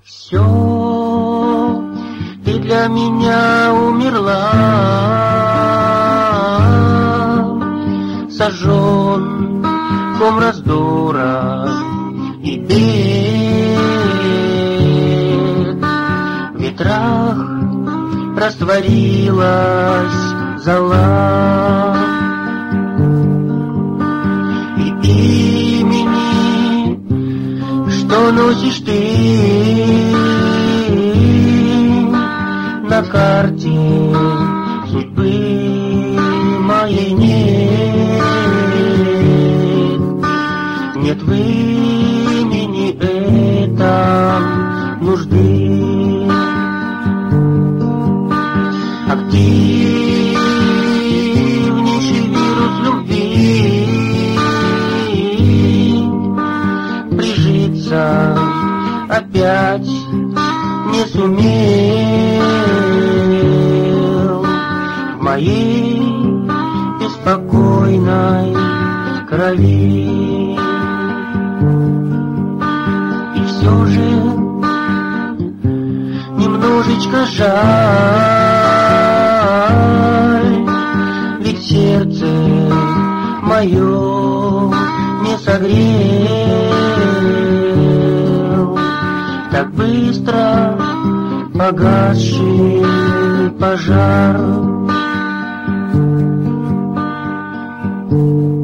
Все, ты для меня умерла, сожжен ком раздора и бед. В ветрах растворилась зола, и имени, что носишь ты, на карте судьбы моей нет. Нет в имени этом нужды. Активнейший вирус любви прижиться опять не сумел в моей беспокойной крови. И все же немножечко жаль, ведь сердце мое не согрел так быстро погасший пожар.